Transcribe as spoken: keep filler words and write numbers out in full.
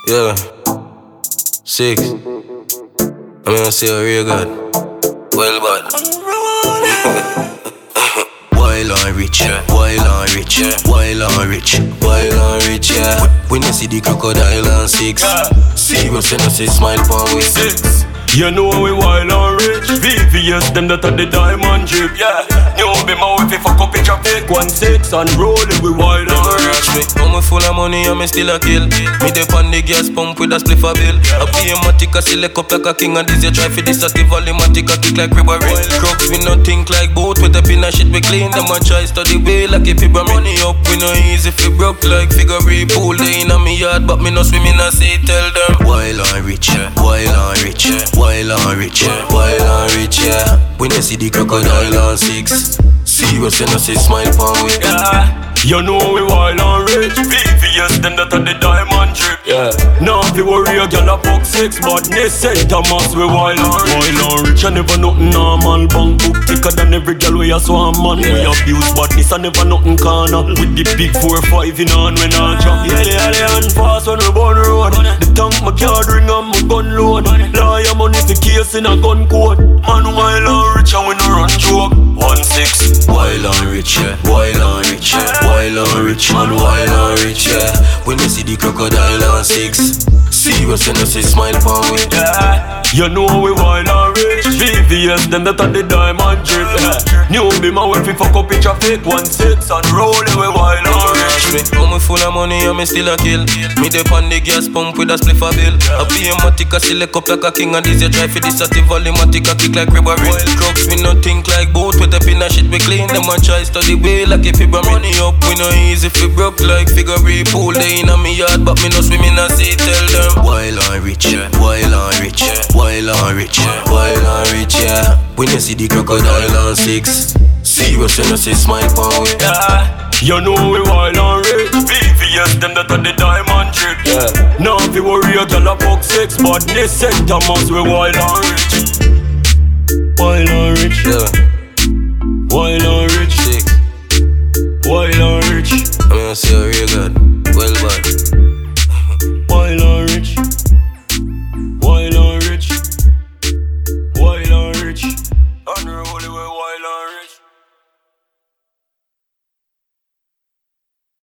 Yeah. Six. I'm gonna say a real God. Well, bad. Wild and rich, wild and rich, wild and rich, wild and rich, yeah. When you see the crocodile and six, serious and I say smile for we six. You know we wild and rich. V V S them that are the diamond drip, yeah. You be my wife if I fuck up picture fake one six and rolling we wild and rich. Me, I'm full of money and me still a kill. Me dey on the gas pump with a spliff a bill. I be a matic a select up like a king and this you try for this a the volumatic a kick like ribbery. Crooks we no think like boat with a pin and shit we clean. Them a try study way like if it bring money up we no easy fi broke like figure pool day in a me yard but me no swim in a sea. Tell them wild and rich, wild and rich, wild and rich, wild and rich, yeah. When you see the crocodile on six, serious and I say smile for me, yeah. You know we wild and rich. V V S them that are the diamond drip, yeah. Now if you worry a girl a fuck six, but they say Thomas we wild and rich. Wild and rich and never nothing normal. Bank book thicker than every girl we a swarm man. We abuse badness and never nothing carnal. With the big four five in on when I drop. Yeah, they are the hand fast when we burn road. The tank my card ring and my gun load. Lawyer money for case in a gun coat. Man wild and rich and we no run joke. One six. Wild and rich, yeah. Wild and rich, yeah. Wild and rich, man, wild and rich, yeah. When you see the crocodile on six, serious and I say smile for me, yeah. You know we wild and rich. V V S them that are the diamond drip, yeah. New be my wife if I fuck up picture fake one six and rolling we wild and rich. Me, I'm full of money and me still a kill. Me dey on the gas pump with a spliff a bill. I be a matic a select up like a king and this you try for this a the volumatic a kick like ribbery. Crooks we no think like boat with a pin and shit we clean. Them a try study way like if it bring money up we no easy fi broke like figure pool day in a me yard but me no swim in a sea. Tell them wild and rich, wild and rich, wild and rich, wild and rich, yeah. When you see the crocodile on six, serious and I say smile for me, yeah. You know we wild and rich. V V S them that are the diamond drip, yeah. Now if you worry a girl a fuck six, but they say Thomas we wild and rich. Wild and rich, yeah.